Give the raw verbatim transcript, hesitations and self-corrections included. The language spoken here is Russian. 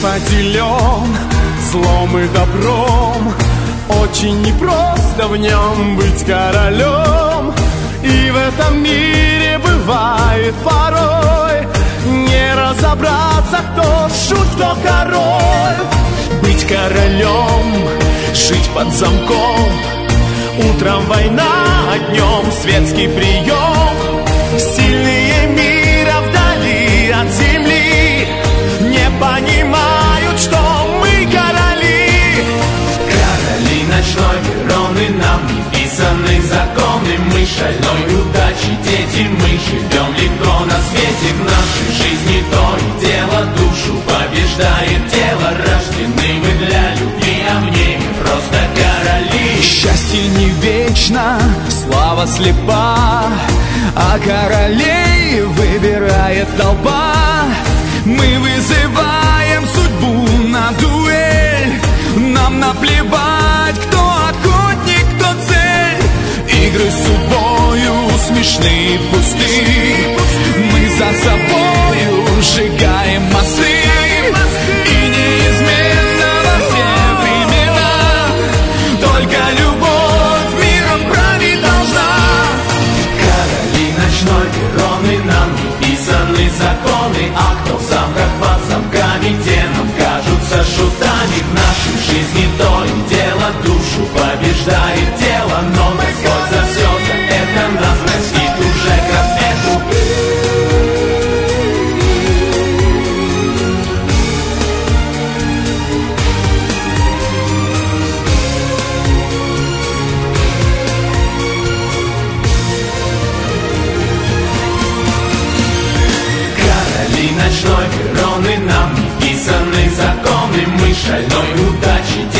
поделен злом и добром. Очень непросто в нем быть королем. И в этом мире бывает порой не разобраться, кто шут, кто король. Быть королем, жить под замком. Утром война, а днем светский прием. Сильные мира вдали от земли не понимают, что мы короли. Короли ночной Вероны, нам неписанные законы. Мы шальной удачи дети, мы живем легко на свете. В нашей жизни то и дело, душу побеждает тело. Рождены мы для любви, а в ней мы просто короли. Счастье не вечно, слава слепа, а королей выбирает толпа. Мы вызываем судьбу на дуэль. Нам наплевать, кто охотник, кто цель. Игры с судьбою смешные и пустые. Мы за собою сжигаем мосты. И неизменно во все времена только любовь миром править должна. Короли ночной Вероны, нам неписаны законы. А кто в замках под замками, те нам кажутся шутами. В нашей жизни то и дело, душу побеждает тело. Но Господь за все, за это нас простит уже к рассвету. Короли ночной Вероны, нам неписаны законы. Мы шальной удачи